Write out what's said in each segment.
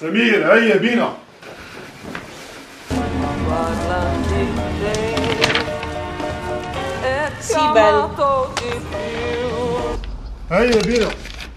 Emile, ehi, Bino! Sì, bello. Ehi, Bino!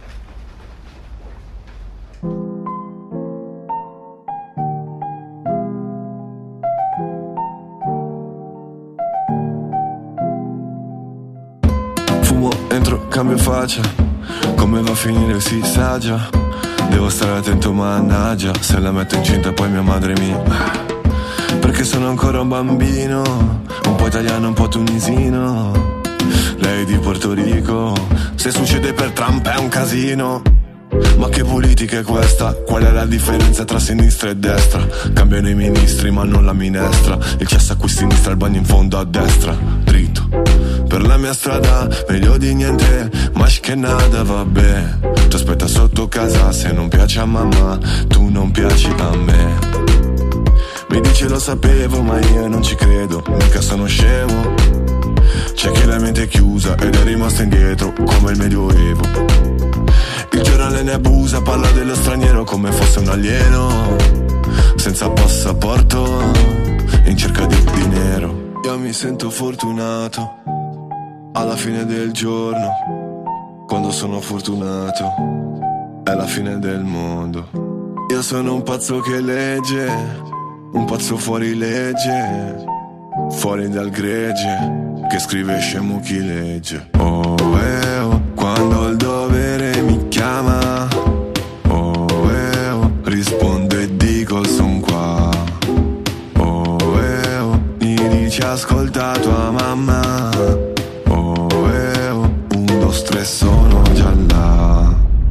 Fumo, entro, cambio faccia. Come va a finire si sa già. Devo stare attento, mannaggia. Se la metto incinta poi mia madre perché sono ancora un bambino, un po' italiano, un po' tunisino. Lei di Porto Rico. Se succede per Trump è un casino. Ma che politica è questa? Qual è la differenza tra sinistra e destra? Cambiano i ministri ma non la minestra. Il cesso a qui sinistra, il bagno in fondo a destra. Dritto per la mia strada, meglio di niente, ma che nada, vabbè. Ti aspetta sotto casa, se non piace a mamma, tu non piaci a me. Mi dice lo sapevo, ma io non ci credo, mica sono scemo. C'è chi la mente è chiusa ed è rimasto indietro come il medioevo. Il giornale ne abusa, parla dello straniero come fosse un alieno, senza passaporto, in cerca di dinero. Io mi sento fortunato alla fine del giorno. Quando sono fortunato è la fine del mondo. Io sono un pazzo che legge, un pazzo fuori legge, fuori dal gregge, che scrive scemo chi legge. Oh, quando il dovere mi chiama, oh, rispondo e dico son qua. Oh, mi dice ascolta tua mamma. Oh, 1, 2, 3 sono già là.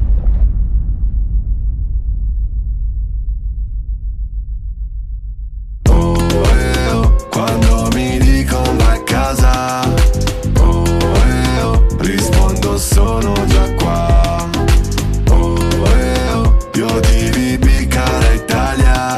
Quando mi dicono vai a casa, rispondo sono già qua. Io ti vi cara Italia.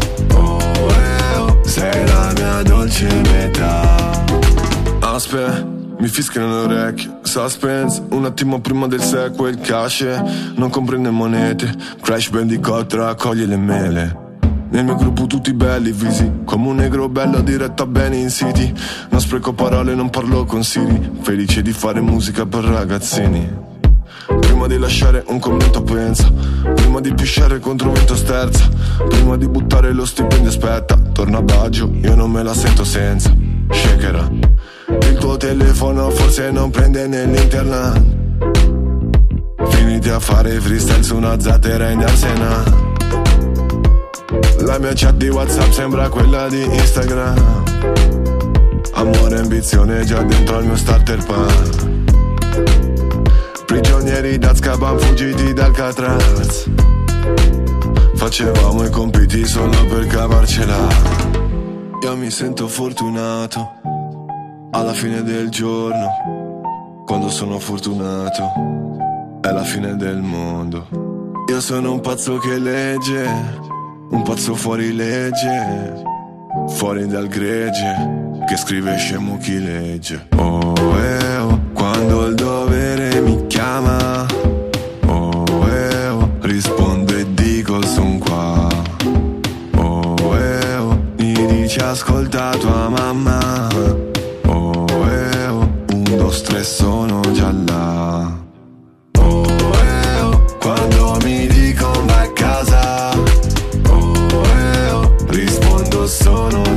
Sei la mia dolce metà. Aspetta, mi fischiano le orecchie. Suspense, un attimo prima del sequel. Cash, non comprende monete. Crash Bandicoot raccoglie le mele. Nel mio gruppo tutti belli, visi come un negro bello diretto a bene in city. Non spreco parole, non parlo con Siri. Felice di fare musica per ragazzini. Prima di lasciare un commento pensa, prima di pisciare contro vento sterza, prima di buttare lo stipendio aspetta. Torna a Baggio, io non me la sento senza. Shakera, il tuo telefono forse non prende nell'internet. Finiti a fare freestyle su una zattera in Arsena. La mia chat di WhatsApp sembra quella di Instagram. Amore e ambizione già dentro al mio starter pan. Prigionieri d'Azkaban fuggiti dal Catraz. Facevamo i compiti solo per cavarcela. Io mi sento fortunato alla fine del giorno. Quando sono fortunato è la fine del mondo. Io sono un pazzo che legge, un pazzo fuori legge, fuori dal gregge, che scrive scemo chi legge. Oh, quando il dovere mi chiama, oh, rispondo e dico son qua. Oh, mi dice ascolta tua mamma. Oh, 1, 2, 3 sono già là. Oh, quando mi dicono vai a casa, rispondo sono